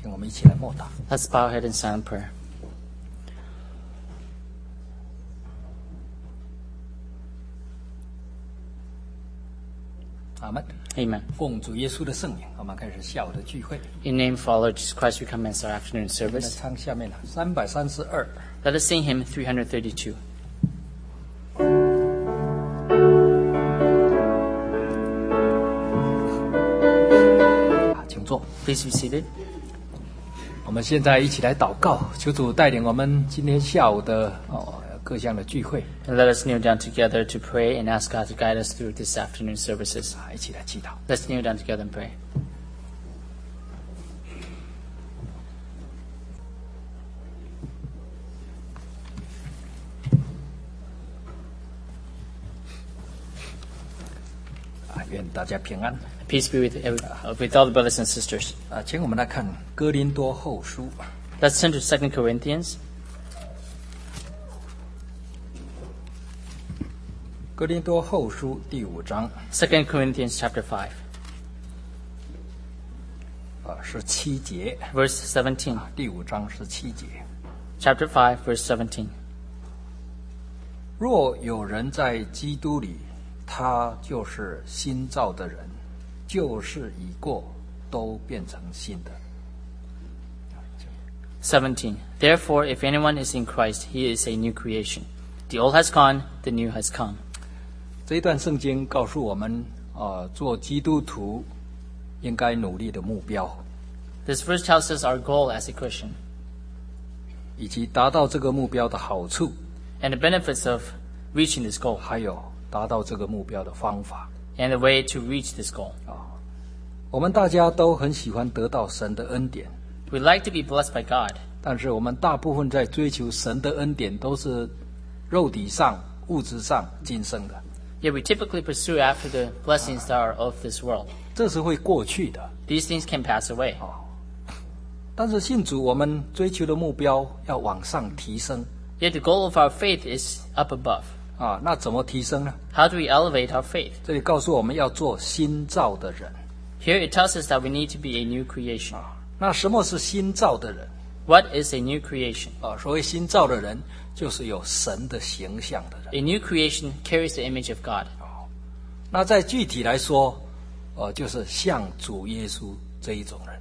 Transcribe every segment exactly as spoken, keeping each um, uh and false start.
请我们一起来默祷。 Let's bow our head in silent prayer. 阿们。 Amen. 奉主耶稣的圣名，我们开始下午的聚会。 In the name of our Lord Jesus Christ, we commence our afternoon 我们来 service. 唱下面了三百三十二。 Let us sing hymn three thirty-two. 好，请坐。 Please be seated. 我们现在一起来祷告，求主带领我们今天下午的哦各项的聚会。 And let us kneel down together to pray and ask God to guide us through this afternoon services. 啊，一起来祈祷。 Let's kneel down together and pray. 啊，愿大家平安。 Peace be with, uh, with all the brothers and sisters. 啊，请我们来看哥林多后书。 Let's turn to Second Corinthians. 哥林多后书第五章 Second Corinthians chapter five, 啊十七节， verse seventeen. 第五章十七节。 Chapter five, verse seventeen. 若有人在基督里，他就是新造的人，旧事已过，都变成新的。 seventeen. Therefore, if anyone is in Christ, he is a new creation. The old has gone, the new has come. 这一段圣经告诉我们，啊、做基督徒应该努力的目标， This verse tells us our goal as a Christian 以及达到这个目标的好处， and the benefits of reaching this goal 还有达到这个目标的方法。 and the way to reach this goal. 我们大家都很喜欢得到神的恩典， We like to be blessed by God, 但是我们大部分在追求神的恩典，都是肉体上、物质上今生的， yet we typically pursue after the blessings that are of this world. 这是会过去的。 These things can pass away. 但是信主，我们追求的目标要往上提升 Yet the goal of our faith is up above. 啊，那怎么提升呢？ How do we elevate our faith? 这里告诉我们要做新造的人。 Here it tells us that we need to be a new creation. 那什么是新造的人 What is a new creation? 啊？所谓新造的人，就是有神的形象的人。 A new creation carries the image of God. 那在具体来说，呃，就是像主耶稣这一种人。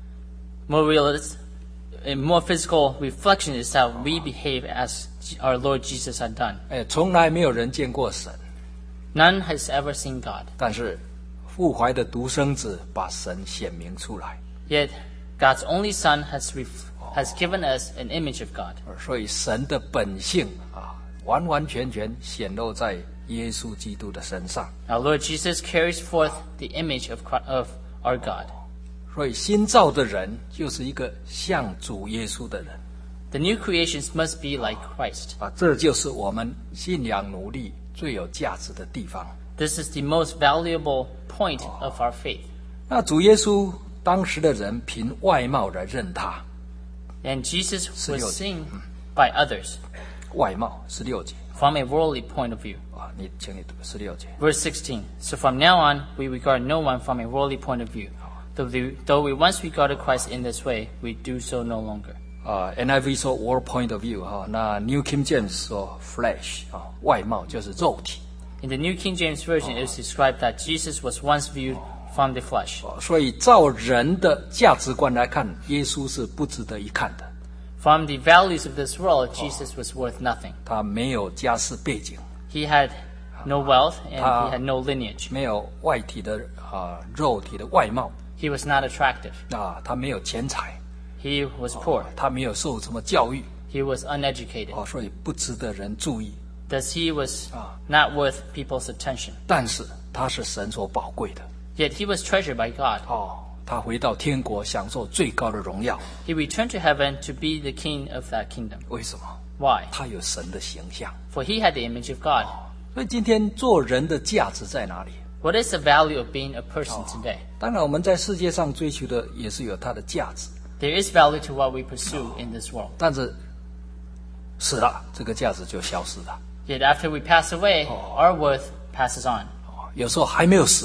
More realist, a more physical reflection is how we behave as our Lord Jesus had done. 哎，从来没有人见过神， None has ever seen God. 但是父怀的独生子把神显明出来， Yet God's only Son has ref- has given us an image of God. 所以神的本性啊，完完全全显露在耶稣基督的身上。 Our Lord Jesus carries forth the image of Christ, of our God. 所以新造的人就是一个像主耶稣的人 The new creations must be like Christ. 啊，这就是我们信仰努力最有价值的地方。 This is the most valuable point of our faith. 那主耶稣当时的人凭外貌来认他， And Jesus was 十六节。 seen by others 外貌十六节 from a worldly point of view. 啊，你请你读十六节。 Verse sixteen. So from now on, we regard no one from a worldly point of view. Though we, though we once regarded Christ in this way, we do so no longer. 啊 ，N I V 说 world point of view 哈、那 New King James 说 flesh 啊，外貌就是肉体。 In the New King James Version, it is described that Jesus was once viewed from the flesh. 所以照人的价值观来看，耶稣是不值得一看的。 From the values of this world, Jesus was worth nothing. 他没有家世背景， He had no wealth and Ah. he had no lineage. 没有外体的啊肉体的外貌 He was not attractive. 啊，他没有钱财， He was poor. 他没有受什么教育 He was uneducated. 啊，所以不值得人注意。 Thus, he was Ah. not worth people's attention. 但是他是神所宝贵的 Yet he was treasured by God. 哦，他回到天国享受最高的荣耀。 He returned to heaven to be the king of that kingdom. 为什么？ Why? 他有神的形象。 For he had the image of God. 所以今天做人的价值在哪里？ What is the value of being a person today? 当然，我们在世界上追求的也是有它的价值， There is value to what we pursue in this world. 但是死了，这个价值就消失了。 Yet after we pass away, our worth passes on. 有时候还没有死，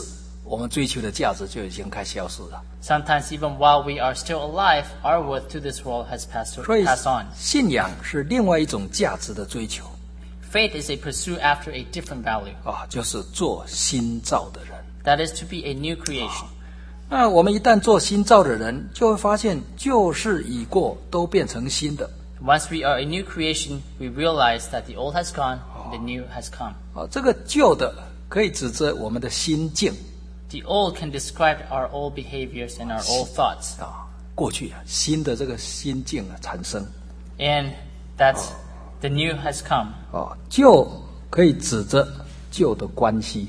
我们追求的价值就已经开始消失了。 Sometimes even while we are still alive, our worth to this world has passed, 所以 passed on. 信仰是另外一种价值的追求 Faith is a pursuit after a different value. 啊，就是做新造的人。 That is to be a new creation. 那我们一旦做新造的人，就会发现旧事已过，都变成新的。 Once we are a new creation, we realize that the old has gone, and the new has come. 啊，这个旧的可以指责我们的心境 The old can describe our old behaviors and our old thoughts. 啊，过去啊，新的这个心境啊产生 And that the new has come. 啊，旧可以指责旧的关系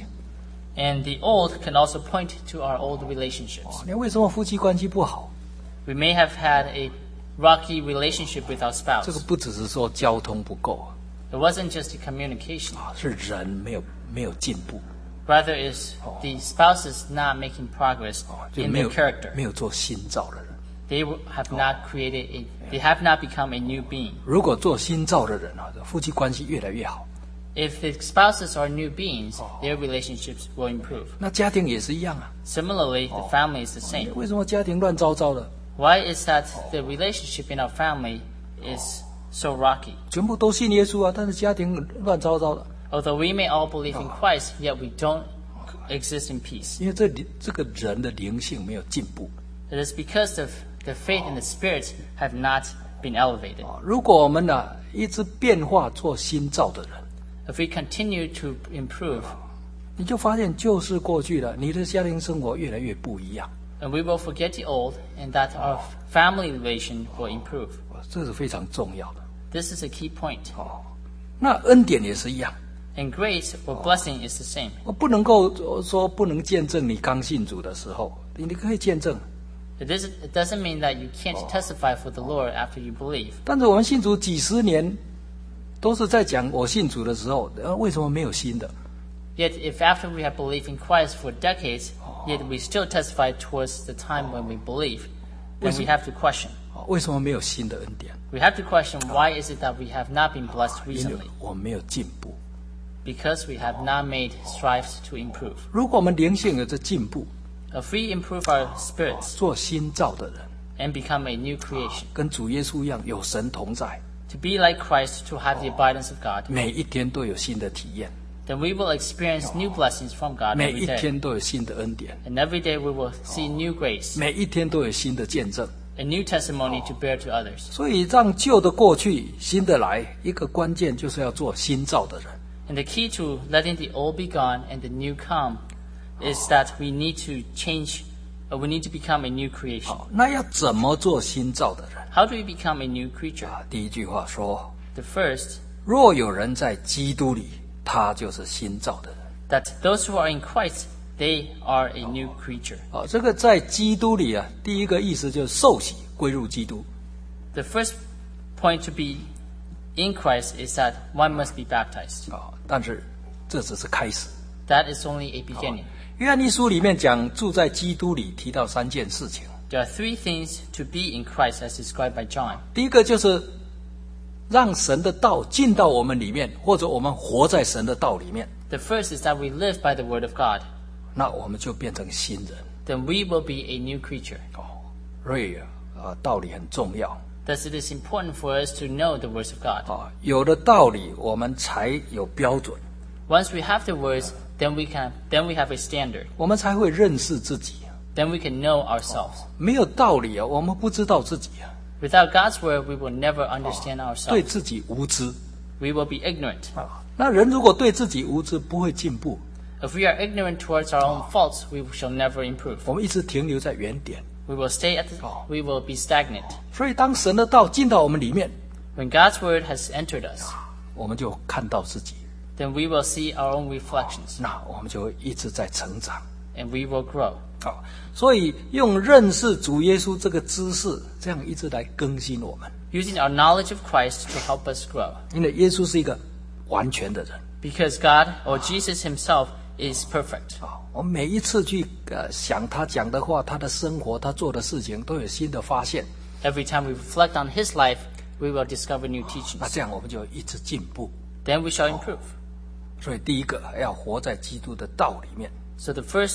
And the old can also point to our old relationships. 啊。你为什么夫妻关系不好？ We may have had a rocky relationship with our 这个 spouse. 不只是说交通不够 It wasn't just the communication. 啊，是人没有没有进步 Rather, is the spouse is not making progress 啊，就 in 没 their 有 character. 没有做新造的人。 They w- have not created a, they have not become a new being. 如果做新造的人啊，夫妻关系越来越好， If the spouses are new beings, their relationships will improve. 那家庭也是一样啊。 Similarly, the family is the same. 为什么家庭乱糟糟的？ Why is that the relationship in our family is so rocky? 全部都信耶稣啊，但是家庭乱糟糟的， Although we may all believe in Christ, yet we don't exist in peace. 因为这里这个人的灵性没有进步 It is because of the faith and the spirit have not been elevated. 啊。如果我们呢、一直变化做新造的人， If we continue to improve, 你就发现旧事过去了，你的家庭生活越来越不一样， and we will forget the old, and that our family relation will improve. 这是非常重要的 This is a key point. 哦。那恩典也是一样， And grace or blessing is the same. 我不能够说不能见证你刚信主的时候，你你可以见证， It doesn't, it doesn't mean that you can't testify for the Lord after you believe. 但是我们信主几十年，都是在讲我信主的时候，呃，为什么没有新的？ Yet, if after we have believed in Christ for decades, yet we still testify towards the time when we believe, then we have to question. 哦为什么没有新的恩典？ We have to question why is it that we have not been blessed 因为 recently? 我们没有进步。 Because we have not made strives to improve. 如果我们灵性有这进步， If we improve our spirits 做新造的人， and become a new creation, 跟主耶稣一样，有神同在， to be like Christ, to have the abundance of God, 每一天都有新的体验， then we will experience new blessings from God 每 every 一 day. 天都有新的恩典， And every day we will see new grace, 每一天都有新的见证。 a new testimony to bear to others. 所以让旧的过去，新的来，一个关键就是要做新造的人。 And the key to letting the old be gone and the new come is that we need to change, or we need to become a new creation. 好，那要怎么做新造的人 How do we become a new creature? 啊？第一句话说： The first, 若有人在基督里，他就是新造的人。 that those who are in Christ, they are a new creature. 啊，这个在基督里啊，第一个意思就是受洗归入基督。 The first point to be in Christ is that one must be baptized. 啊，但是这只是开始。 That is only a beginning. 约翰一书里面讲住在基督里，提到三件事情。 There are three things to be in Christ as described by John. 第一个就是让神的道进到我们里面，或者我们活在神的道里面， The first is that we live by the word of God. 那我们就变成新人。 Then we will be a new creature. 哦，所以啊，啊道理很重要 Thus, it is important for us to know the words of God. 啊。有了道理，我们才有标准， Once we have the words, then we can then we have a standard. 我们才会认识自己。 Then we can know ourselves. 没有道理啊，我们不知道自己啊， Without God's word, we will never understand 对 ourselves. 自己无知 We will be ignorant. 啊。那人如果对自己无知，不会进步。 If we are ignorant towards our own faults, we shall never improve. 我们一直停留在原点。 We will stay at the, we will be stagnant. 所以，当神的道进到我们里面， When God's word has entered us, 我们就看到自己， then we will see our own reflections 那我们就会一直在成长。 and we will grow. 啊，所以用认识主耶稣这个知识，这样一直来更新我们。 Using our knowledge of Christ to help us grow. 因为耶稣是一个完全的人 Because God or Jesus himself is perfect. 啊。我们每一次去呃想他讲的话，他的生活，他做的事情，都有新的发现。 Every time we reflect on his life, we will discover new 那 teachings. 这样我们就一直进步。 Then we shall improve. 所以第一个要活在基督的道里面。 So the first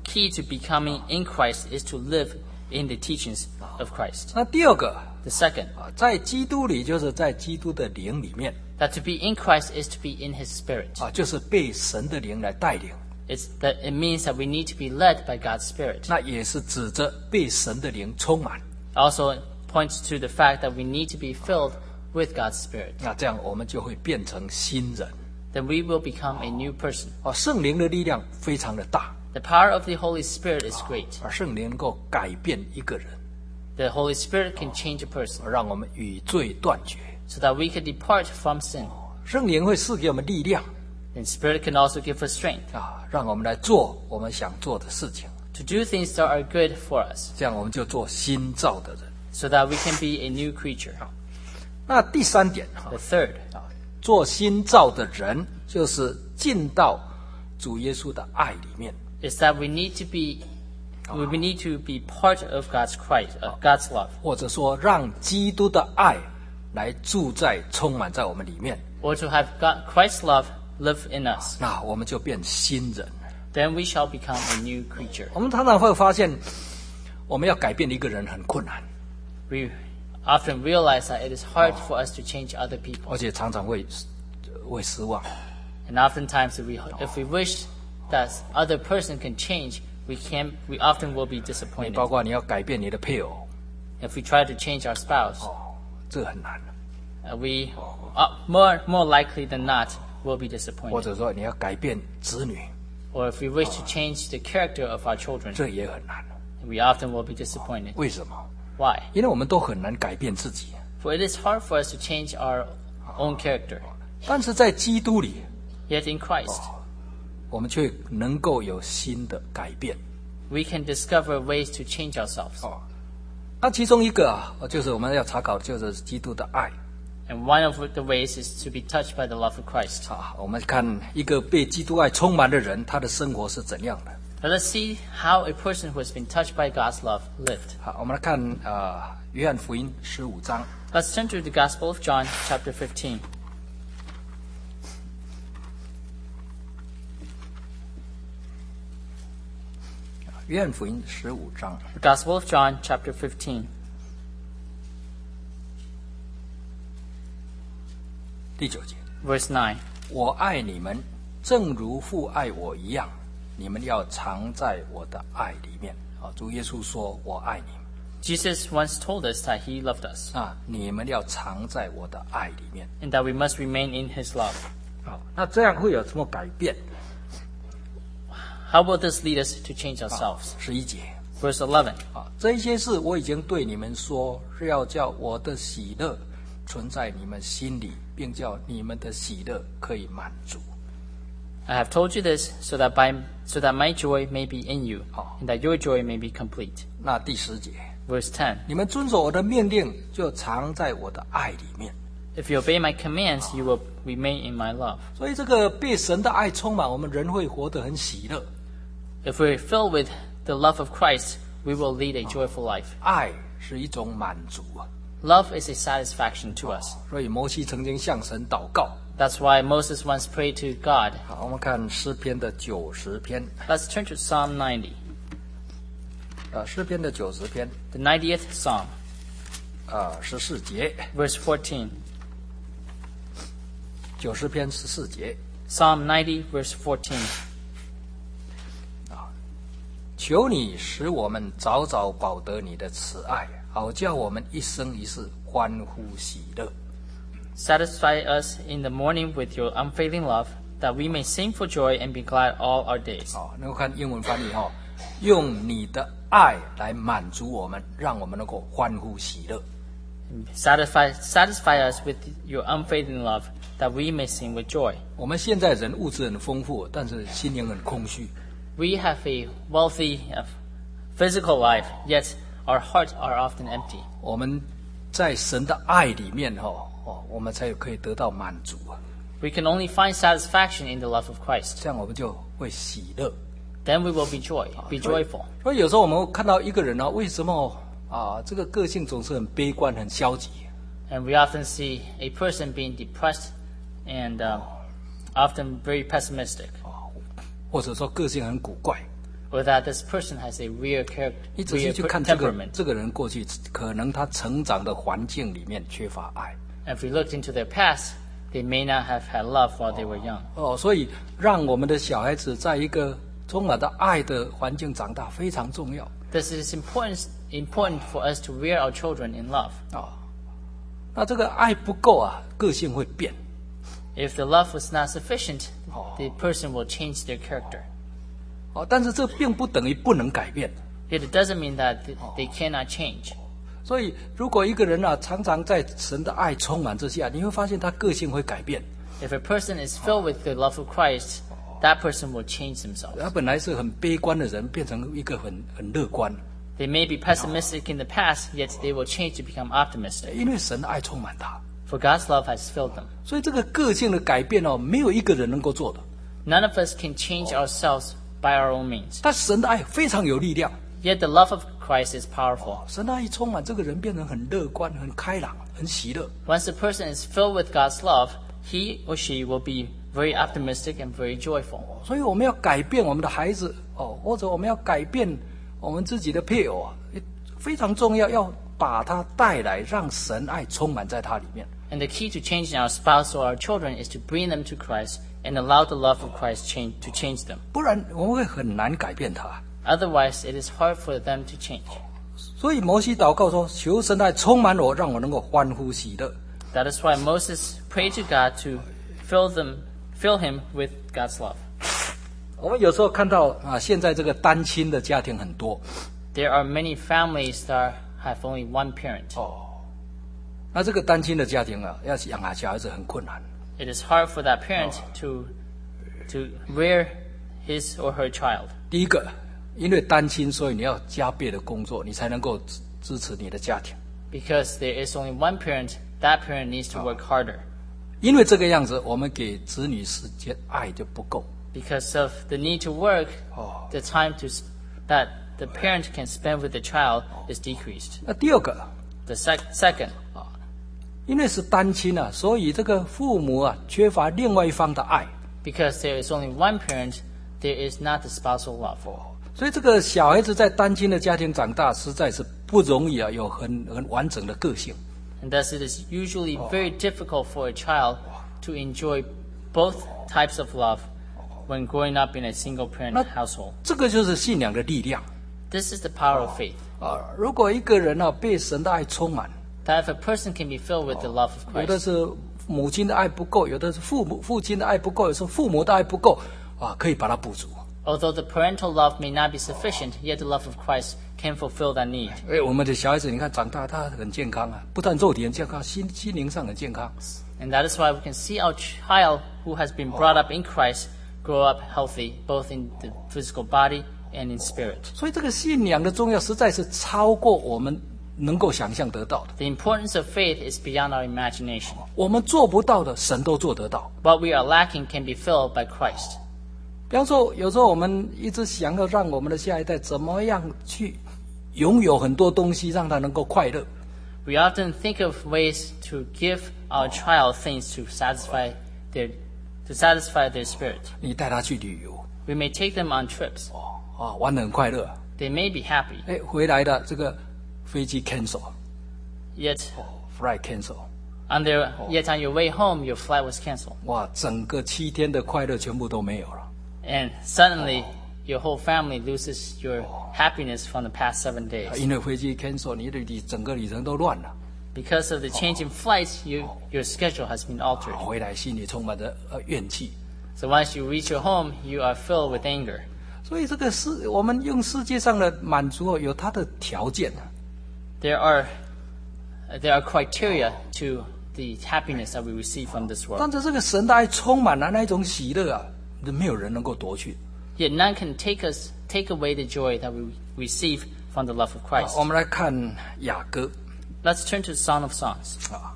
key to becoming in Christ is to live in the teachings of Christ. 那第二个 The second, 啊，在基督里就是在基督的灵里面 that to be in Christ is to be in His Spirit. 啊，就是被神的灵来带领。 It's that it means that we need to be led by God's Spirit. 那也是指着被神的灵充满。 Also points to the fact that we need to be filled with God's Spirit. 那这样我们就会变成新人。 Then we will become a new person. 哦，圣灵的力量非常的大， The power of the Holy Spirit is great. 而圣灵能够改变一个人， The Holy Spirit can change a person 让我们与罪断绝。 so that we can depart from sin. 圣灵会赐给我们力量 And Spirit can also give us strength 啊，让我们来做我们想做的事情。 to do things that are good for us 这样我们就做新造的人。 so that we can be a new creature. 那第三点哈 The third, 啊，做新造的人就是进到主耶稣的爱里面。 is that we need to be we we need to be part of God's Christ, uh, God's love, 或者说让基督的爱来住在充满在我们里面， or to have God, Christ's love live in us. 那我们就变新人。 Then we shall become a new creature. 我们常常会发现，我们要改变一个人很困难， We often realize that it is hard for us to change other people. 而且常常会会失望。 And oftentimes if we, if we wish that other person can change, we can we often will be disappointed. 包括你要改变你的配偶， If we try to change our spouse, 哦，这很难。 uh, we uh, more more likely than not will be 或 disappointed. 者说你要改变子女， Or if we wish to change the character of our children, 这也很难。 we often will be disappointed. 为什么？ Why? 因为我们都很难改变自己， For it is hard for us to change our own character. 但是在基督里， Yet in Christ, 我们却能够有新的改变。 we can discover ways to change ourselves. 哦，那其中一个啊，就是我们要查考，就是基督的爱 And one of the ways is to be touched by the love of Christ. 啊。我们看一个被基督爱充满的人，他的生活是怎样的？ Now let's see how a person who has been touched by God's love lived. 好，我们来看啊，约翰福音十五章 Let's turn to the Gospel of John, chapter fifteen. 约翰福音十五章 The Gospel of John, chapter fifteen, 第九节。 verse nine. 我爱你们，正如父爱我一样，你们要常在我的爱里面。啊，主耶稣说：“我爱你们 Jesus once told us that he loved us 啊，你们要常在我的爱里面。 and that we must remain in his love. ” 好，那这样会有什么改变？ How will this lead us to change ourselves? 十一节 Verse eleven. 啊，这些事我已经对你们说，是要叫我的喜乐存在你们心里，并叫你们的喜乐可以满足。 I have told you this so that by so that my joy may be in you, Oh. and that your joy may be complete. 那第十节， Verse ten. 你们遵守我的命令，就常在我的爱里面。 If you obey my commands, you will remain in my love. 所以这个被神的爱充满，我们人会活得很喜乐。 If we're filled with the love of Christ, we will lead a joyful life. 爱是一种满足啊， Love is a satisfaction to us. 所以摩西曾经向神祷告。 That's why Moses once prayed to God. 好，我们看诗篇的九十篇， Let's turn to Psalm ninety, 呃，诗篇的九十篇， the ninetieth Psalm, 呃，十四节， verse fourteen. 九十篇十四节， Psalm ninety, verse fourteen. 求你使我们早早饱得你的慈爱，好叫我们一生一世欢呼喜乐。 Satisfy us in the morning with your unfailing love, that we may sing for joy and be glad all our days. 好，能够看英文翻译哈、哦，用你的爱来满足我们，让我们能够欢呼喜乐。 Satisfy, satisfy us with your unfailing love, that we may sing with joy. 我们现在人物质很丰富，但是心灵很空虚。 We have a wealthy uh, physical life, yet our hearts are often empty. 我们在神的爱里面哈、哦，哦，我们才可以得到满足啊， We can only find satisfaction in the love of Christ. 这样我们就会喜乐。 Then we will be joy, be 所以 joyful. 所以有时候我们看到一个人呢、为什么啊这个个性总是很悲观、很消极？ And we often see a person being depressed and um, often very pessimistic, 或者说个性很古怪， or that this person has a weird character, 你仔细 weird 去 per- 看这个 temperament. 这个人过去，可能他成长的环境里面缺乏爱。 And if we looked into their past, they may not have had love while they were young. 哦，所以让我们的小孩子在一个充满着爱的环境长大非常重要。 This is important, important for us to rear our children in love. 啊、那这个爱不够啊，个性会变。 If the love was not sufficient, the person will change their character. 哦，但是这并不等于不能改变。 Yet it doesn't mean that th- they cannot change. 所以，如果一个人啊，常常在神的爱充满之下，你会发现他个性会改变。 If a person is filled with the love of Christ, that person will change themselves. 他本来是很悲观的人，变成一个很很乐观， They may be pessimistic in the past, yet they will change to become optimistic. 因为神的爱充满他。 For God's love has filled them. 所以这个个性的改变哦，没有一个人能够做的。 None of us can change ourselves by our own means. 但神的爱非常有力量， Yet the love of Christ is powerful. 神的爱一充满，这个人变成很乐观、很开朗、很喜乐。 Once a person is filled with God's love, he or she will be very optimistic and very joyful. 所以我们要改变我们的孩子哦，或者我们要改变我们自己的配偶啊，非常重要，要把他带来，让神爱充满在他里面。 And the key to changing our spouse or our children is to bring them to Christ and allow the love of Christ change, to change them. 不然我们会很难改变他。 Otherwise, it is hard for them to change. 所以摩西祷告说：“求神爱充满我，让我能够欢呼喜乐。” That is why Moses prayed to God to fill them, fill him with God's love. 我们有时候看到啊，现在这个单亲的家庭很多 There are many families that have only one parent. 哦，那这个单亲的家庭啊，要养啊小孩子很困难。 It is hard for that parent to to rear his or her child. 第一个，因为单亲，所以你要加倍的工作，你才能够支支持你的家庭。 Because there is only one parent, that parent needs to work harder. 因为这个样子，我们给子女时间爱就不够。 Because of the need to work, Oh. the time to s- that the parent can spend with the child is decreased. 那第二个， The sec- second, 因为是单亲啊，所以这个父母啊缺乏另外一方的爱， because there is only one parent, there is not the spousal love. 所以这个小孩子在单亲的家庭长大，实在是不容易啊，有很很完整的个性。 And thus it is usually very difficult for a child to enjoy both types of love when growing up in a single parent Not- household. 这个就是信仰的力量 This is the power of faith. 啊！如果一个人啊被神的爱充满， That if a person can be filled with the love of 有的 Christ, 是母亲的爱不够，有的是父母父亲的爱不够，有时候父母的爱不够啊，可以把它补足。 although the parental love may not be sufficient, yet the love of Christ can fulfill that need. 哎，我们的小孩子，你看长大他很健康啊，不但肉体很健康，心心灵上很健康。 And that is why we can see our child who has been brought up in Christ grow up healthy, both in the physical body and in spirit. 所以这个信仰的重要，实在是超过我们能够想象得到的。 The importance of faith is beyond our imagination. 我们做不到的，神都做得到。 What we are lacking can be filled by Christ. 比方说，有时候我们一直想要让我们的下一代怎么样去拥有很多东西，让他能够快乐。 We often think of ways to give our child things to satisfy their to satisfy their spirit. 你带他去旅游， We may take them on trips. 哦啊，玩得很快乐。 They may be happy, 哎，回来的这个飞机 cancel， yet flight cancel， on their yet on your way home your flight was canceled. 哇，整个七天的快乐全部都没有了。 And suddenly your whole family loses your happiness from the past seven days. 因为飞机 cancel，你的旅整个旅程都乱了。 Because of the change in flights, you, your schedule has been altered. 回来心里充满着呃怨气。 So once you reach your home, you are filled with anger. 所以这个世，我们用世界上的满足哦，有它的条件啊。 There are there are criteria to the happiness that we receive from this 但 world. 是这个神的爱充满了那一种喜乐啊，没有人能够夺去。 Yet none can take us take away the joy that we receive from the love of Christ. 我们来看雅歌 Let's turn to Song of Songs. 啊，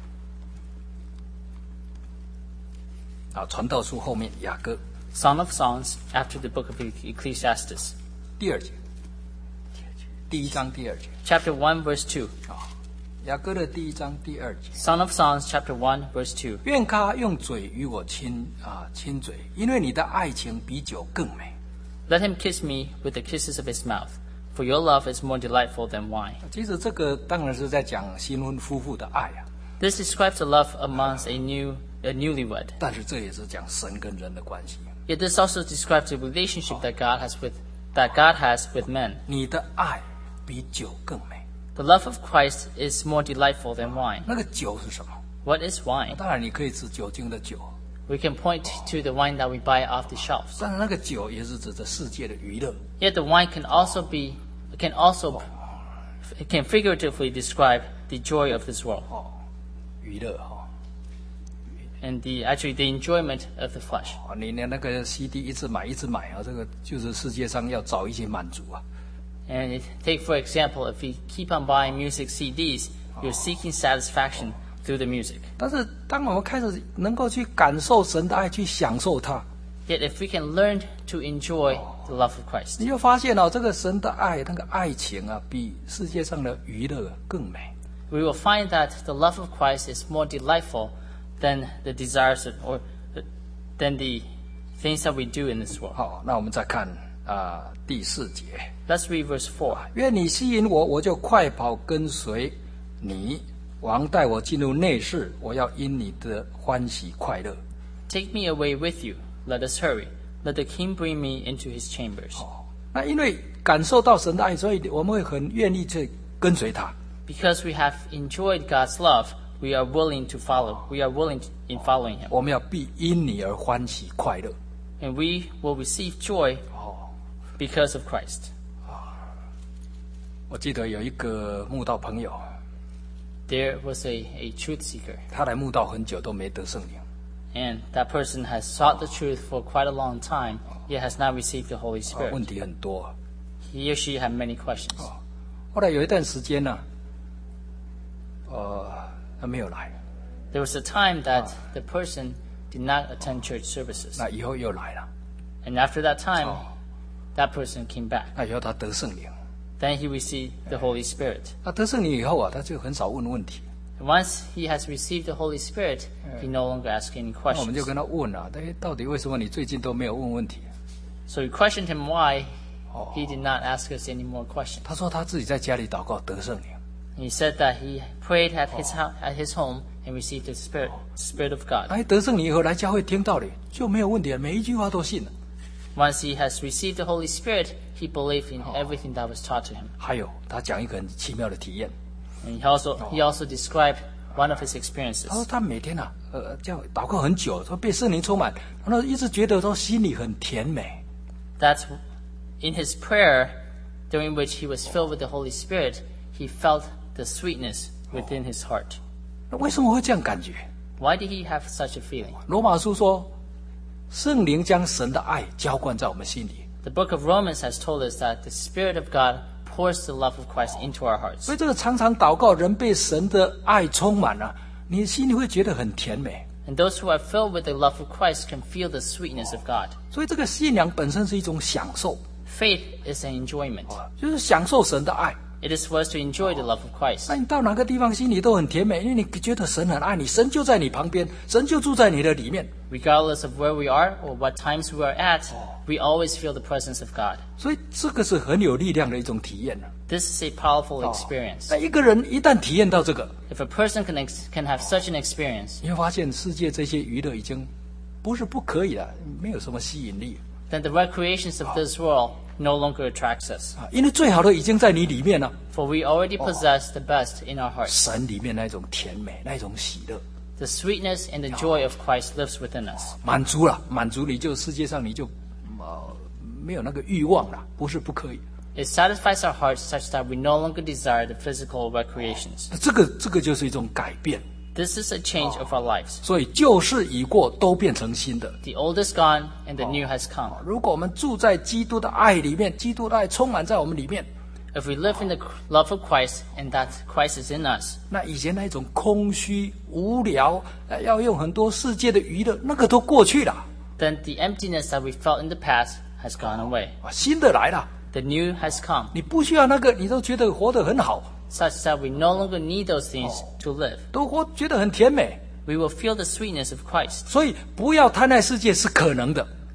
啊，传道书后面雅歌 Song of Songs after the book of Ecclesiastes. 第二节，第一章第二节 Chapter one, verse two. 啊，雅歌的第一章第二节。 Song of Songs, chapter one, verse two. 愿他用嘴与我亲啊亲嘴，因为你的爱情比酒更美。 Let him kiss me with the kisses of his mouth, for your love is more delightful than wine. 其实这个当然是在讲新婚夫妇的爱啊， This describes the love amongst a new a newlywed. 但是这也是讲神跟人的关系。 Yet this also describes the relationship that God has with that God has with men. 你的爱比酒更美。 The love of Christ is more delightful than wine. 那个酒是什么？ What is wine? 当然你可以指酒精的酒， We can point to the wine that we buy off the shelves. 但是那个酒也是指着世界的娱乐。 Yet the wine can also be can also it can figuratively describe the joy of this world 哦，娱乐哈。 and the actually the enjoyment of the flesh. 啊，你连那个 C D 一直买一直买啊，这个就是世界上要找一些满足啊。 And if, take for example, if we keep on buying music C Ds, you're seeking satisfaction through the music. 但是当我们开始能够去感受神的爱，去享受它， Yet if we can learn to enjoy the love of Christ, 你就发现哦，这个神的爱，那个爱情啊，比世界上的娱乐更美。 we will find that the love of Christ is more delightful than the desires of, or than the things that we do in this world. 好，那我们再看啊、呃、第四节。 Let's read verse four. 愿你吸引我，我就快跑跟随你。王带我进入内室，我要因你的欢喜快乐。 Take me away with you. Let us hurry. Let the king bring me into his chambers. 那因为感受到神的爱，所以我们会很愿意去跟随他。 Because we have enjoyed God's love, we are willing to follow. We are willing in following him. 我们要必因你而欢喜快乐。 And we will receive joy 哦， because of Christ. 我记得有一个慕道朋友， There was a, a truth seeker, 他来慕道很久都没得圣灵。 and that person has sought the truth for quite a long time, yet has not received the Holy 啊 Spirit. 问题很多。 He or she had many questions. 后来有一段时间呢，呃，他没有来， There was a time that the person did not attend church services. 那以后又来了， And after that time, that person came back. 那以后他得圣灵。 Then he received the Holy Spirit. 那得圣灵以后啊，他就很少问问题。 Once he has received the Holy Spirit, he no longer asks any 那我们就 questions. 跟他问啊，哎，到底为什么你最近都没有问问题？ So we questioned him why he did not ask us any more questions. 他说他自己在家里祷告得圣灵。 He said that he prayed at his house, at his home and received the Spirit, Spirit of God. 哎，得圣灵以后来教会听道理就没有问题了，每一句话都信了。 Once he has received the Holy Spirit, he believed in everything that was taught to him. 还有他讲一个很奇妙的体验， And he also he also described one of his 他 experiences. 说他每天啊，呃，这样祷告很久，说被圣灵充满，然后一直觉得说心里很甜美。 That in his prayer, during which he was filled with the Holy Spirit, he felt the sweetness within his heart. 那为什么会这样感觉？ Why did he have such a feeling? 罗马书说，圣灵将神的爱浇灌在我们心里， The book of Romans has told us that the Spirit of God pours the love of Christ into our hearts. 所以这个常常祷告，人被神的爱充满了、你心里会觉得很甜美。 And those who are filled with the love of Christ can feel the sweetness of God. 所以这个信仰本身是一种享受， Faith is an enjoyment. 就是享受神的爱。 It is for us to enjoy the love of Christ. 那你到哪个地方心里都很甜美，因为你觉得神很爱你，神就在你旁边，神就住在你的里面。 Regardless of where we are or what times we are at, we always feel the presence of God. 所以这个是很有力量的一种体验呢、 This is a powerful experience. 那一个人一旦体验到这个， If a person can ex- can have such an experience, 你会发现世界这些娱乐已经不是不可以了，没有什么吸引力 then the recreations of this world no longer attracts us. 啊，因为最好的已经在你里面了。 For we already possess the best in our hearts. 神里面那种甜美，那种喜乐， The sweetness and the joy of Christ lives within us. 满足了，满足你就世界上你就呃没有那个欲望了，不是不可以。 It satisfies our hearts such that we no longer desire the physical recreations. 这个这个就是一种改变， This is a change of our lives. 所以旧事已过，都变成新的。 The old is gone and the new has come. 如果我们住在基督的爱里面，基督的爱充满在我们里面， If we live in the love of Christ and that Christ is in us, 那以前那种空虚、无聊，呃要用很多世界的娱乐，那个都过去了 then the emptiness that we felt in the past has gone away. 啊，新的来了。 The new has come, 你不需要那个，你都觉得活得很好， such that we no longer need those things to live. 都活觉得很甜美。 We will feel the sweetness of Christ. 所以不要贪爱世界是可能的，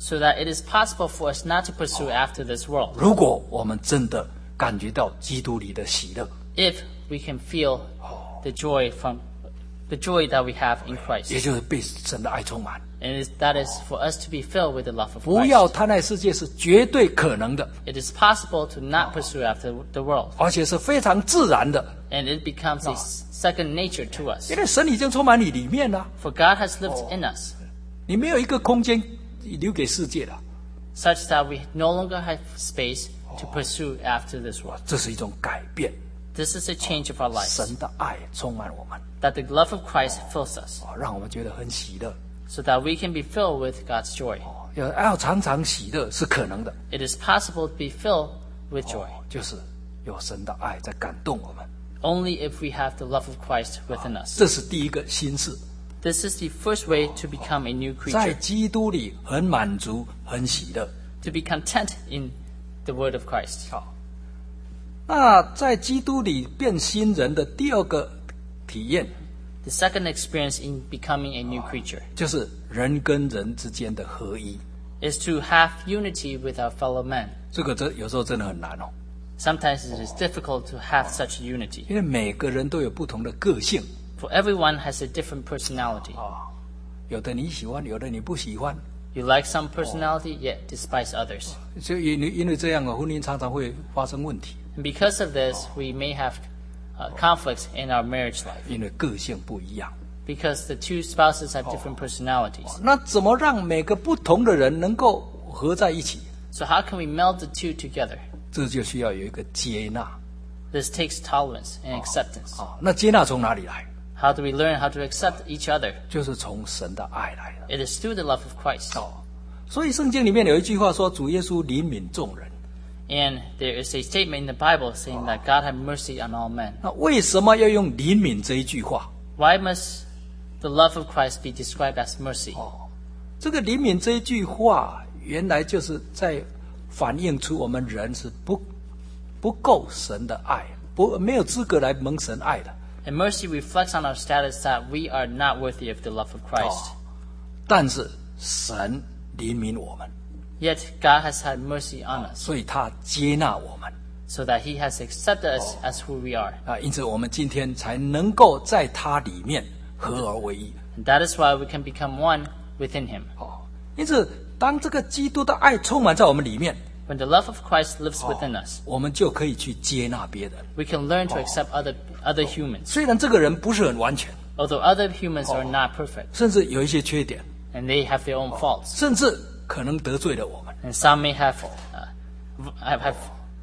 so that it is possible for us not to pursue after this world. 如果我们真的感觉到基督里的喜乐， If we can feel the joy from the joy that we have in 也 Christ, 就是被神的爱充满。 and it is, that is for us to be filled with the love of 不要 Christ. 贪爱世界是绝对可能的， It is possible to not pursue after the world, 而且是非常自然的， and it becomes a second nature to us. 因为神已经充满你里面了， For God has lived in us, 你没有一个空间留给世界了。 such that we no longer have space to pursue after this world. 这是一种改变， This is a change of our lives, 神的爱充满我们， that the love of Christ fills us, 哦让我们觉得很喜乐。 so that we can be filled with God's joy. 要要常常喜乐是可能的， It is possible to be filled with joy, 就是有神的爱在感动我们。 only if we have the love of Christ within us. 这是第一个心事， This is the first way to become a new 在 creature, 基督里很满足、很喜乐。 to be content in the word of Christ. 好，那在基督里变新人的第二个体验， The second experience in becoming a new creature 就是人跟人之间的合一。 is to have unity with our fellow men. 这个真有时候真的很难哦， Sometimes it is difficult to have such unity, 因为每个人都有不同的个性 for everyone has a different personality. 啊，有的你喜欢，有的你不喜欢， You like some personality, yet despise others. 所以因为因为这样啊，婚姻常常会发生问题， And because of this, we may have uh, conflicts in our marriage life, 因为个性不一样。 because the two spouses have different personalities. 那怎么让每个不同的人能够合在一起？ So how can we meld the two together? 这就需要有一个接纳 This takes tolerance and acceptance. 啊。那接纳从哪里来？ How do we learn how to accept each other? 就是从神的爱来的 It is through the love of Christ. 哦。所以圣经里面有一句话说：“主耶稣怜悯众人。 And there is a statement in the Bible saying that God have mercy on all men. ” 那为什么要用怜悯这一句话？ Why must the love of Christ be described as mercy? 这个怜悯这一句话，原来就是在反映出我们人是不不够神的爱，不没有资格来蒙神爱的。 And mercy reflects on our status that we are not worthy of the love of Christ. 但是神怜悯我们， Yet God has had mercy on us, 所以他接纳我们 so that He has accepted us as who we are. 啊，因此我们今天才能够在他里面合而为一。 And that is why we can become one within Him. 哦，因此当这个基督的爱充满在我们里面， When the love of Christ lives within us, 我们就可以去接纳别人。 we can learn to accept other other humans. 虽然这个人不是很完全， Although other humans are not perfect, 甚至有一些缺点， and they have their own faults, 甚至可能得罪了我们 and some may have uh, v- have, have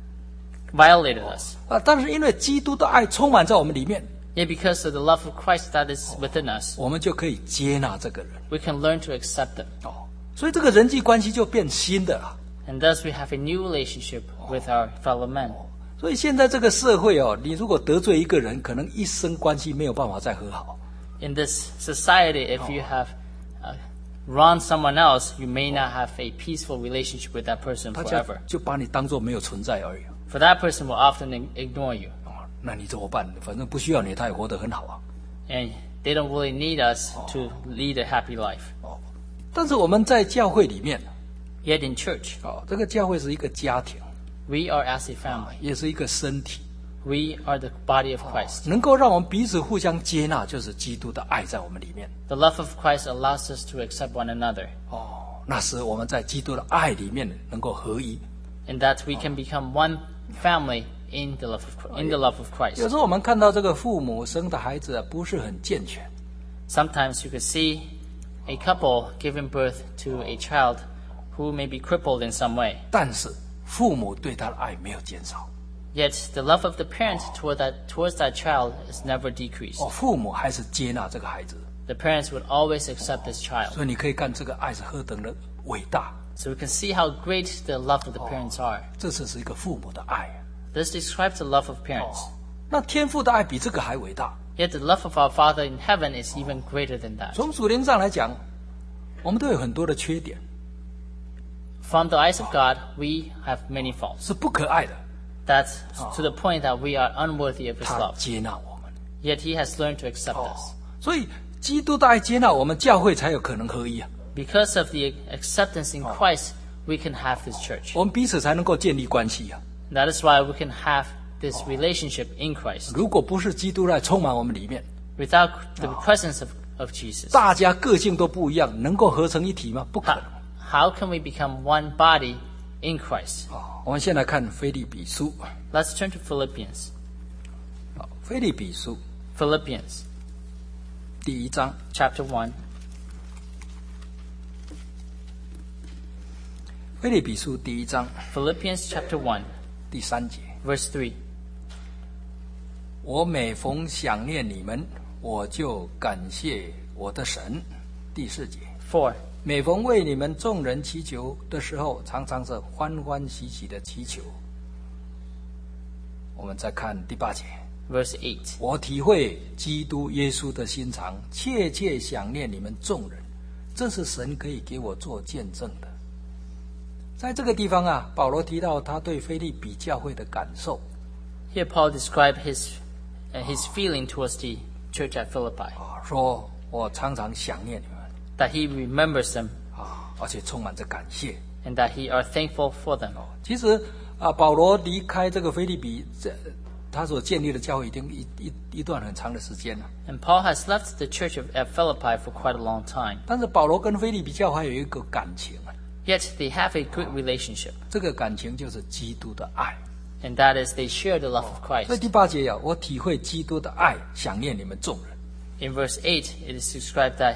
violated us. 啊，但是因为基督的爱充满在我们里面， Yet because of the love of Christ that is within us, 我们就可以接纳这个人 we can learn to accept them. 哦，所以这个人际关系就变新的了。 And thus we have a new relationship with our fellow men. 所以现在这个社会哦，你如果得罪一个人，可能一生关系没有办法再和好。 In this society, if you have uh, wronged someone else, you may not have a peaceful relationship with that person 他就 forever. 就把你当作没有存在而已。 For that person will often ig- ignore you. 哦，那你怎么办？反正不需要你，他也活得很好啊。 And they don't really need us to lead a happy life. 但是我们在教会里面， Yet in church, 哦，这个教会是一个家庭， we are as a family. 也是一个身体， We are the body of Christ. 能够让我们彼此互相接纳，就是基督的爱在我们里面。 The love of Christ allows us to accept one another, 哦，那时我们在基督的爱里面能够合一。 and that we can become one family in the love of Chri- in the love of 有 Christ. 时候我们看到这个父母生的孩子啊，不是很健全， Sometimes you could see a couple giving birth to a child who may be crippled in some way. 但是父母对他的爱没有减少。 Yet the love of the parent toward that towards that child is never decreased. 哦，父母还是接纳这个孩子， The parents would always accept this child. 所以你可以看这个爱是何等的伟大。 So we can see how great the love of the parents are. 这只是一个父母的爱， This describes the love of parents. 那天父的爱比这个还伟大。 Yet the love of our Father in heaven is even greater than that. 从属灵上来讲，我们都有很多的缺点， From the eyes of God, we have many faults. 是不可爱的。 That's to the point that we are unworthy of His 他 love. 接纳我们， Yet He has learned to accept us. 所以基督的爱接纳我们，教会才有可能合一啊。 Because of the acceptance in Christ, we can have this church. 我们彼此才能够建立关系啊。 That is why we can have this relationship in Christ. 如果不是基督来充满我们里面， Without the presence of, of Jesus, 大家个性都不一样，能够合成一体吗？不可 how, 能。 how can we become one body in Christ? 啊，我们先来看腓立比书。 Let's turn to Philippians. 啊，腓立比书 Philippians 第一章， chapter one. 腓立比书第一章 Philippians chapter one, 第三节。 verse three. 我每逢想念你们，我就感谢我的神。第四节。 four. 每逢为你们众人祈求的时候，常常是欢欢喜喜的祈求。我们再看第八节。 Verse eight. 我体会基督耶稣的心肠，切切想念你们众人，这是神可以给我做见证的。在这个地方啊，保罗提到他对腓立比教会的感受。 Here Paul described his, uh, his feeling towards the church at Philippi, 啊，说我常常想念你们 that he remembers them 啊，而且充满着感谢。 and that he are thankful for them. 其实啊，保罗离开这个腓立比，这他所建立的教会已经一一一段很长的时间了。 And Paul has left the church of, at Philippi for quite a long time. 但是保罗跟腓立比教会有一个感情啊， Yet they have a good relationship, 这个感情就是基督的爱。 and that is they share the love of 所以 Christ. 第八节呀、啊，我体会基督的爱，想念你们众人。 In verse eight, it is described that,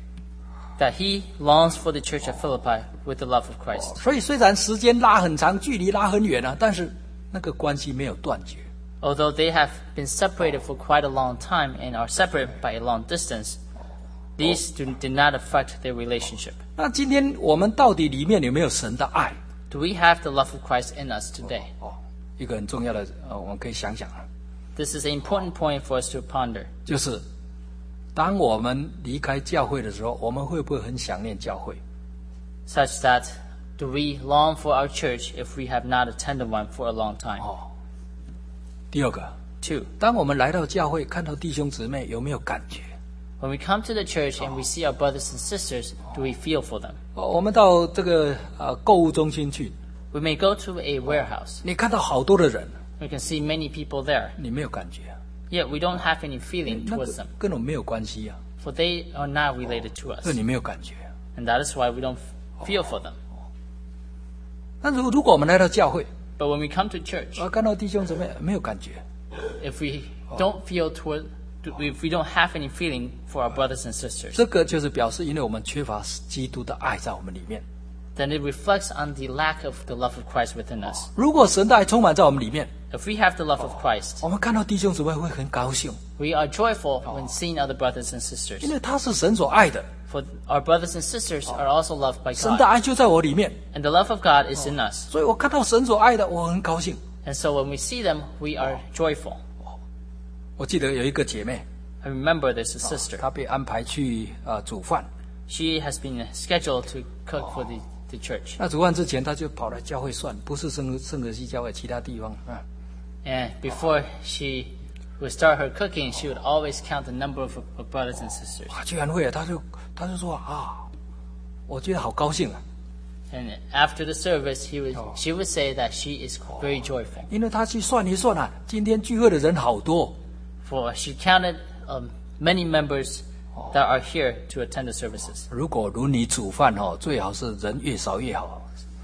that he longs for the church at Philippi with the love of Christ. 所以虽然时间拉很长，距离拉很远啊，但是那个关系没有断绝。 Although they have been separated for quite a long time and are separated by a long distance, these do, did not affect their relationship. 那今天我们到底里面有没有神的爱？ Do we have the love of Christ in us today? 哦，一个很重要的呃，我们可以想想啊， This is an important point for us to ponder. 就是当我们离开教会的时候，我们会不会很想念教会？ Such that, do we long for our church if we have not attended one for a long time? 哦，第二个， Two, 当我们来到教会，看到弟兄姊妹，有没有感觉？ when we come to the church and we see our brothers and sisters, do we feel for them? 哦，我们到这个呃购物中心去， We may go to a warehouse. 你看到好多的人， We can see many people there. 你没有感觉啊？ Yet we don't have any feeling 那 towards 个 them, 跟我们没有关系啊， for they are not related to 所以 us. 你没有感觉啊。 And that is why we don't feel for them. 那如如果我们来到教会， But when we come to church, 啊，看到弟兄姊妹没有感觉， if we don't feel toward, if we don't have any feeling for our brothers and sisters, 这个就是表示，因为我们缺乏基督的爱在我们里面。 then it reflects on the lack of the love of Christ within us. 如果神的爱充满在我们里面， If we have the love of Christ, 我们看到弟兄姊妹会很高兴， we are joyful when seeing other brothers and sisters. 因为他是神所爱的， For our brothers and sisters are also loved by 神的 God, 爱就在我里面， and the love of God is in us. 所以我看到神所爱的，我很高兴。 And so when we see them, we are joyful. 我记得有一个姐妹， I remember there's a sister. 她被安排去呃煮饭， She has been scheduled to cook for the, the church. 那煮饭之前，她就跑来教会算，不是圣圣格西教会，其他地方啊。 And before she would start her cooking, she would always count the number of, of brothers and sisters. 啊，居然会，她就她就说啊，我觉得好高兴啊， And after the service, he would, she would say that she is very joyful. 因为她去算一算啊，今天聚会的人好多， For she counted um, many members that are here to attend the services. 如果如你煮饭哦，最好是人越少越好。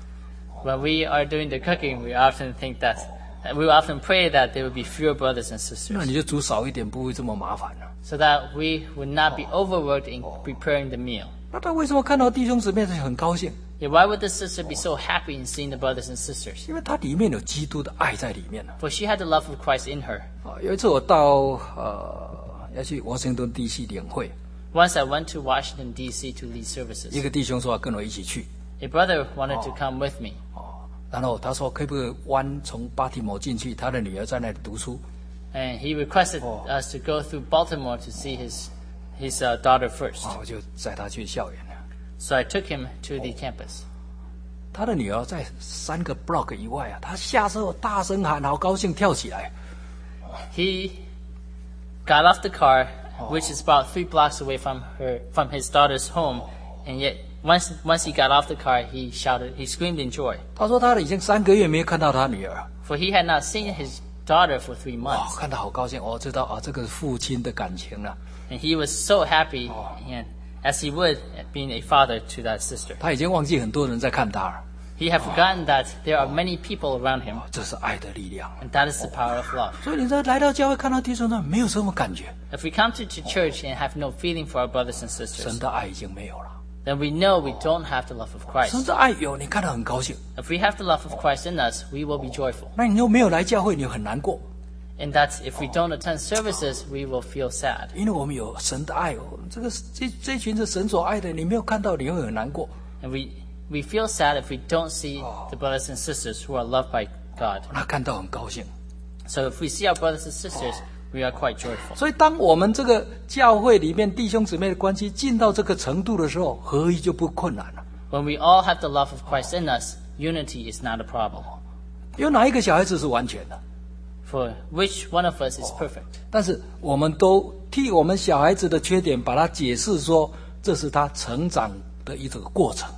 When we are doing the cooking, we often think that, we often pray that there would be fewer brothers and 那 sisters, 你就煮少一点，不会这么麻烦了、 so that we would not be overworked in preparing the meal. 那他为什么看到弟兄姊妹就很高兴？ Yet why would the sister be so happy in seeing the brothers and sisters? 因为他里面有基督的爱在里面了。 For she had the love of Christ in her. 啊，有一次我到呃要去华盛顿 D C 领会， Once I went to Washington, D C to lead services. 一个弟兄说要跟我一起去， A brother wanted to come with me. 哦，然后他说可不可以弯从巴提摩进去，他的女儿在那里读书。 And he requested us to go through Baltimore to see his, his uh, daughter first. 啊，我就载他去校园了。 So I took him to the campus. 他的女儿在三个 block 以外啊，他下车大声喊，好高兴，跳起来。 He got off the car, which is about three blocks away from her, from his daughter's home, and yet once once he got off the car, he shouted, he screamed in joy, 他说他已经三个月没有看到他女儿， for he had not seen his daughter for three 哇， months, 看到好高兴，我知道啊，这个是父亲的感情了。 and he was so happy, and as he would, being a father to that sister. 他已经忘记很多人在看他了， He had forgotten that there are many people around him, 这是爱的力量。 and that is the power of love. 所以你在来到教会看到弟兄姊妹没有什么感觉， If we come to, to church and have no feeling for our brothers and 神 sisters, 的爱已经没有了。 then we know we don't have the love of 神 Christ. 的爱有，你看到很高兴， If we have the love of Christ in us, we will be joyful. 那你又没有来教会，你很难过， And that if we don't attend services, we will feel sad. 因为我们有神的爱哦。这个这这群是神所爱的，你没有看到，你会很难过。 And we, we feel sad if we don't see the brothers and sisters who are loved by God. 那看到很高兴。 So if we see our brothers and sisters, we are quite joyful. 所以，当我们这个教会里面弟兄姊妹的关系进到这个程度的时候，合一就不困难了。 When we all have the love of Christ in us, unity is not a problem. 有哪一个小孩子是完全的？ For which one of us is perfect? 但是我们都替我们小孩子的缺点，把它解释说，这是他成长的一个过程。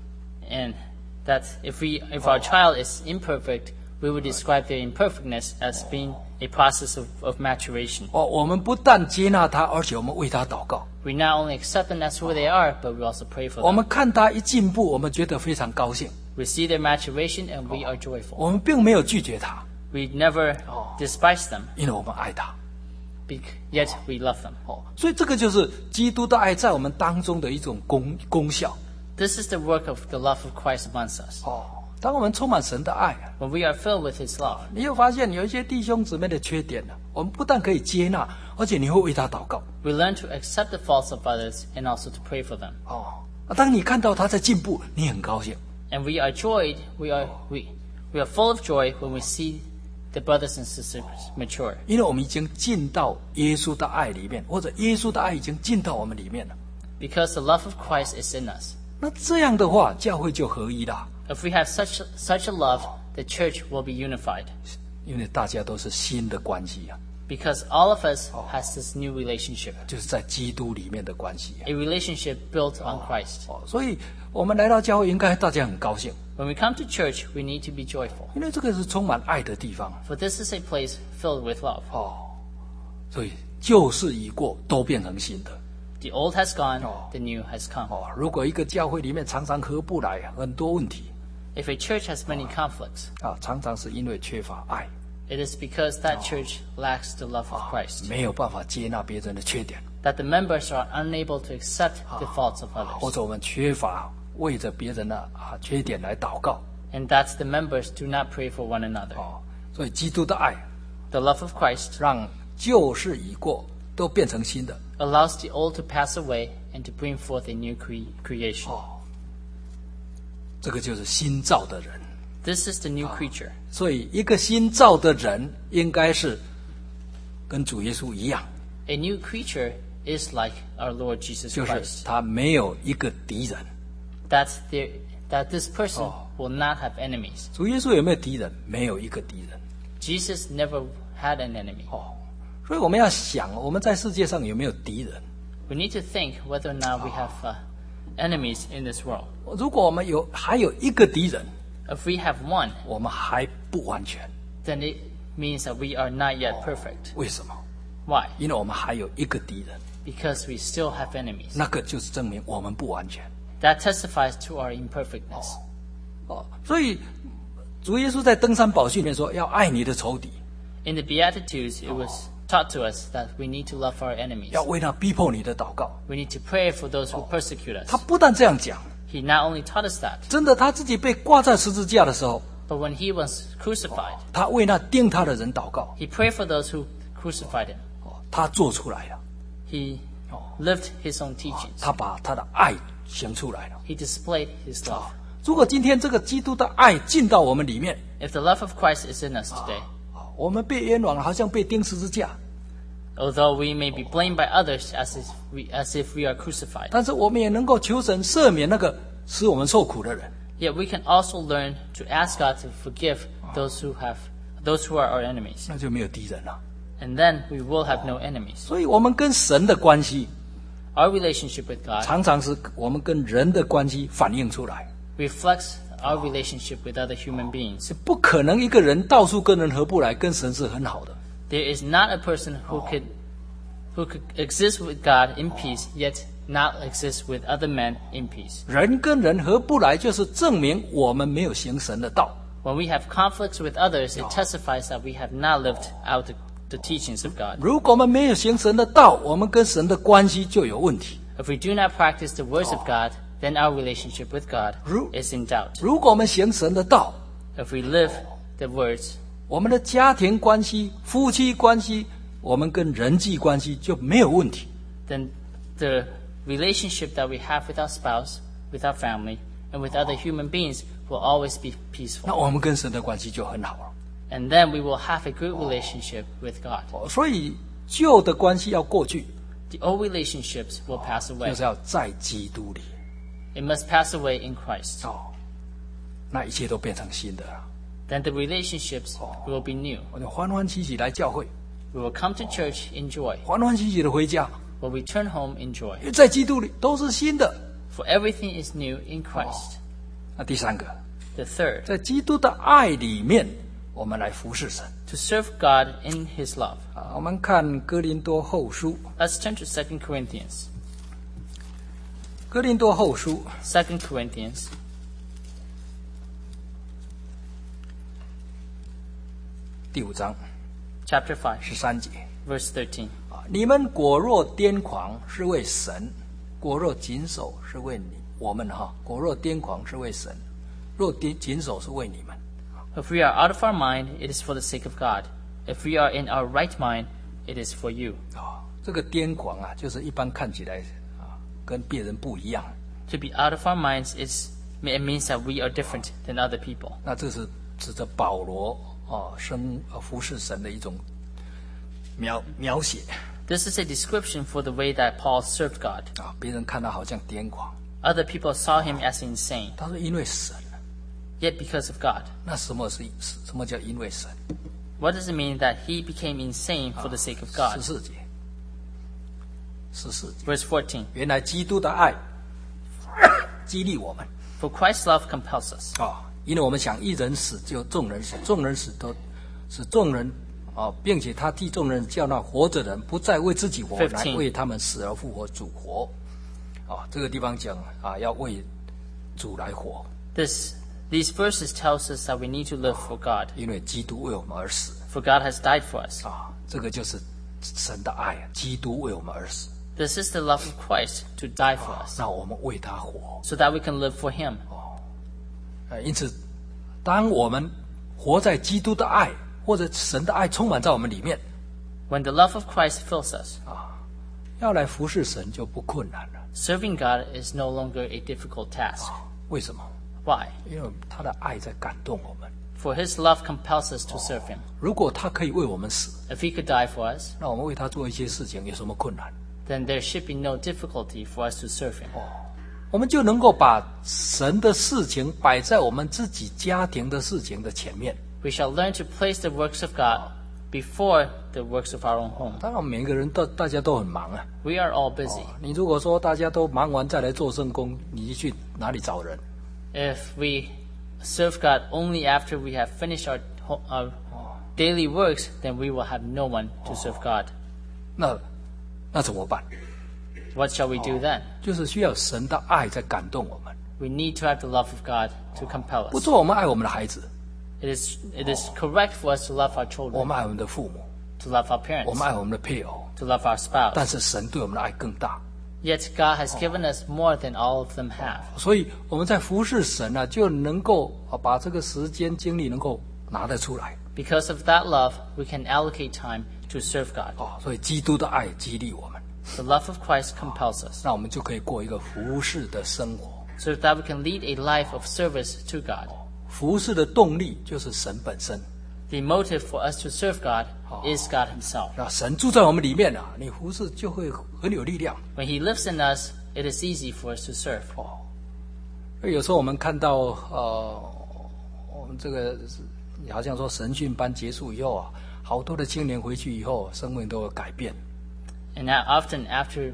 And that if we, if our child is imperfect, we would describe their imperfectness as being a process of, of maturation. 哦，我们不但接纳他，而且我们为他祷告。 We not only accept them as who they are, but we also pray for 我 them. 们看他一进步，我们觉得非常高兴。 We see their maturation and we are joyful. 我们并没有拒绝他， We never despise them, 因为我们爱他。 bec- yet we love them. 哦，所以这个就是基督的爱在我们当中的一种功功效。 This is the work of the love of Christ amongst us. 哦，当我们充满神的爱， When we are filled with His love, 你会发现有一些弟兄姊妹的缺点呢，我们不但可以接纳，而且你会为他祷告。 we learn to accept the faults of others and also to pray for them. 哦，啊当你看到他在进步，你很高兴。 And we are joyed, we are, we, we are full of joy when we see the brothers and sisters mature. 因为我们已经进到耶稣的爱里面，或者耶稣的爱已经进到我们里面了。 Because the love of Christ is in us. 那这样的话，教会就合一了， If we have such, such a love, the church will be unified. 因为大家都是新的关系啊， Because all of us has this new relationship. 就是在基督里面的关系啊。 A relationship built on Christ. 哦，所以我们来到教会，应该大家很高兴， When we come to church, we need to be joyful. 因为这个是充满爱的地方。 For this is a place filled with love. 哦，所以旧事已过，都变成新的。 The old has gone, Oh. the new has come. 哦，如果一个教会里面常常合不来，很多问题 If a church has many conflicts, 啊，常常是因为缺乏爱， it is because that church lacks the love of Christ. 没有办法接纳别人的缺点， That the members are unable to accept the faults of 或 others. 者我们缺乏为着别人的啊缺点来祷告。 And that the members do not pray for one another. 哦，所以基督的爱 The love of Christ 让旧事已过，都变成新的。 allows the old to pass away and to bring forth a new cre- creation. 哦，这个就是新造的人。 This is the new creature. 所以一个新造的人应该是跟主耶稣一样， A new creature is like our Lord Jesus 就是 Christ. 他没有一个敌人。 That there, that this person Oh. will not have enemies. 主耶稣有没有敌人？没有一个敌人。 Jesus never had an enemy. 哦，所以我们要想，我们在世界上有没有敌人？ We need to think whether or not we have uh, enemies in this world. 如果我们有还有一个敌人， If we have one, 我们还不完全。 then it means that we are not yet perfect. 为什么？ Why? 因为我们还有一个敌人， Because we still have enemies. 那个就是证明我们不完全。 That testifies to our imperfectness. 哦，所以主耶稣在登山宝训里面说，要爱你的仇敌， In the Beatitudes, it was taught to us that we need to love our enemies. 要为那逼迫你的祷告。 We need to pray for those who persecute 他 us. 不但这样讲， He not only taught us that, 真的他自己被挂在十字架的时候， but when he was crucified, 他为那钉他的人祷告。 he prayed for those who crucified him. 哦，他做出来了， He lived his own teachings. 他把他的爱行出来了。 He displayed his love. 如果今天这个基督的爱进到我们里面， If the love of Christ is in us today, 我们被冤枉了，好像被钉十字架， although we may be blamed by others as if we, as if we are crucified, 但是我们也能够求神赦免那个使我们受苦的人。 yet we can also learn to ask God to forgive those who have those who are our enemies. 那就没有敌人了。 And then we will have no enemies. 所以我们跟神的关系 our relationship with God 常常是我们跟人的关系反映出来。 reflects our relationship with other human beings. 不可能一个人到处跟人合不来，跟神是很好的。 There is not a person who could who could exist with God in peace, yet not exist with other men in peace. 人跟人合不来，就是证明我们没有行神的道。 When we have conflicts with others, it testifies that we have not lived out the, the teachings of God. 如果我们没有行神的道，我们跟神的关系就有问题。 If we do not practice the words of God, then our relationship with God 如- is in doubt. 如果我们行神的道， If we live the words, 我们的家庭关系、夫妻关系，我们跟人际关系就没有问题。 then the relationship that we have with our spouse, with our family, and with other human beings will always be 那 peaceful. 我们跟神的关系就很好了。 And then we will have a good relationship with God. 所以旧的关系要过去， The old relationships will pass 就 away. 是要在基督里 It must pass away in Christ. 哦，那一切都变成新的了。 Then the relationships will be new. 我就欢欢喜喜来教会， We will come to church in joy. 欢欢喜喜的回家， We'll return home in joy. 因为在基督里都是新的。 For everything is new in Christ. 那第三个， The third, 在基督的爱里面，我们来服侍神 to serve God in His love. 啊。我们看哥林多后书， Let's turn to Second Corinthians. 哥林多后书 Second Corinthians, 第五章 chapter five, 十三节 verse thirteen. 啊，你们果若癫狂，是为神；果若谨守，是为你我们哈。果若癫狂，是为神；若谨谨守，是为你们。 If we are out of our mind, it is for the sake of God. If we are in our right mind, it is for you. 啊，这个癫狂啊，就是一般看起来啊，跟别人不一样。 To be out of our minds is it means that we are different than other people. 那这是指着保罗啊生呃服侍神的一种描描写 This is a description for the way that Paul served God. 啊，别人看他好像癫狂， Other people saw him as insane, 他说因为神。 yet because of God. 那什么是什么叫因为神？ What does it mean that he became insane for the sake of God? 十四节，十四节， Verse fourteen. 原来基督的爱激励我们 For Christ's love compels us. 啊，因为我们想一人死就众人死，众人死都使众人啊，并且他替众人叫那活着人不再为自己活， fifteen 来为他们死而复活，主活啊。这个地方讲啊，要为主来活， This these verses tells us that we need to live for God. 因为基督为我们而死 For God has died for us. 啊。这个就是神的爱，基督为我们而死， This is the love of Christ to die for us, 让我们为他活。 so that we can live for Him. 呃，因此，当我们活在基督的爱或者神的爱充满在我们里面， When the love of Christ fills us, 要来服侍神就不困难了。 serving God is no longer a difficult task. 为什么？ Why? 因为他的爱在感动我们。 For His love compels us to serve Him. 如果他可以为我们死， If He could die for us, 那我们为他做一些事情有什么困难？ then there should be no difficulty for us to serve Him. 我们就能够把神的事情摆在我们自己家庭的事情的前面。 We shall learn to place the works of God before the works of our own home. 当然，每个人都大家都很忙啊。 We are all busy. 你如果说大家都忙完再来做圣工，你去哪里找人？ If we serve God only after we have finished our, ho- our daily works, then we will have no one to serve God. 那那怎么办？ What shall we do then? 就是需要神的爱在感动我们。 We need to have the love of God to compel 不 us. 错，我们爱我们的孩子， It is, it is correct for us to love our 我 children, 们爱我们的父母， to love our 我 parents, 们爱我们的配偶， to love our spouse. 但是神对我们的爱更大。 Yet God has given us more than all of them have. 所以我们在服侍神呢、啊，就能够啊把这个时间精力能够拿得出来 Because of that love, we can allocate time to serve God. 哦。所以基督的爱激励我们， The love of Christ compels us, 那我们就可以过一个服侍的生活。 so that we can lead a life of service to God. 服侍的动力就是神本身， The motive for us to serve God is God Himself. 那神住在我们里面啊，你服侍就会很有力量 When He lives in us, it is easy for us to serve. 哦。所以有时候我们看到呃，我们这个好像说神训班结束以后啊，好多的青年回去以后，生命都有改变。 And now often after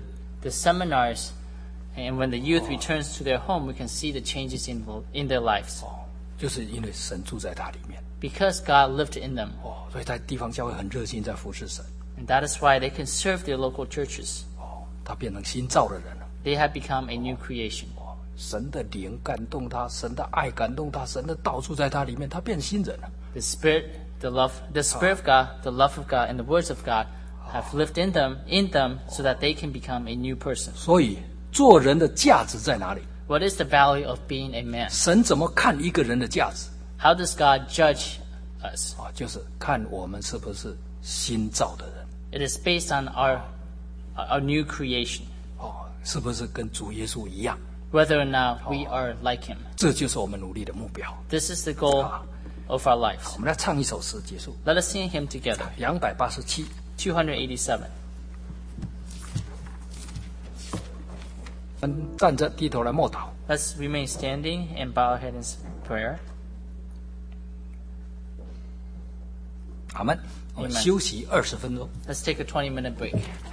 the seminars, and when the youth returns to their home, we can see the changes in, in their lives. 哦，就是因为神住在他里面。 Because God lived in them. 哦，所以在地方教会很热心在服侍神。 And that is why they can serve their local churches. 哦，他变成新造的人了。 They have become a new creation. 哦，神的灵感动他，神的爱感动他，神的道住在他里面，他变新人了。 The Spirit, the love, the Spirit of God, the love of God, and the words of God have lived in them, in them, so that they can become a new person. 所以做人的价值在哪里？ What is the value of being a man? 神怎么看一个人的价值？ How does God judge us? 啊，就是看我们是不是新造的人。 It is based on our our new creation, 哦，是不是跟主耶稣一样？ whether or not we are like Him. 这就是我们努力的目标。 This is the goal of our lives. 我们来唱一首诗结束。 Let us sing Him together. 两百八十七， two eighty-seven. 我们站着低头来默祷。 Let's remain standing and bow our head in prayer. 阿门。我们休息二十分钟。 Let's take a twenty minute break.